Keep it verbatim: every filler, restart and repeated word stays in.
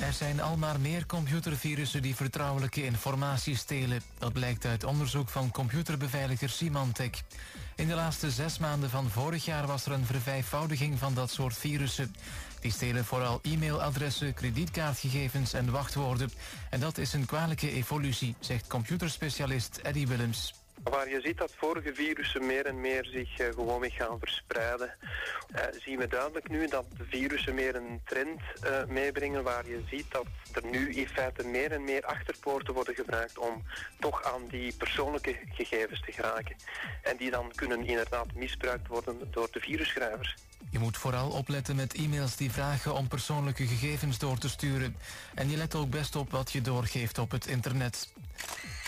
Er zijn al maar meer computervirussen die vertrouwelijke informatie stelen. Dat blijkt uit onderzoek van computerbeveiliger Symantec. In de laatste zes maanden van vorig jaar was er een vervijfvoudiging van dat soort virussen. Die stelen vooral e-mailadressen, kredietkaartgegevens en wachtwoorden. En dat is een kwalijke evolutie, zegt computerspecialist Eddie Willems. Waar je ziet dat vorige virussen meer en meer zich uh, gewoonweg gaan verspreiden, uh, zien we duidelijk nu dat de virussen meer een trend uh, meebrengen waar je ziet dat er nu in feite meer en meer achterpoorten worden gebruikt om toch aan die persoonlijke gegevens te geraken. En die dan kunnen inderdaad misbruikt worden door de virusschrijvers. Je moet vooral opletten met e-mails die vragen om persoonlijke gegevens door te sturen. En je let ook best op wat je doorgeeft op het internet.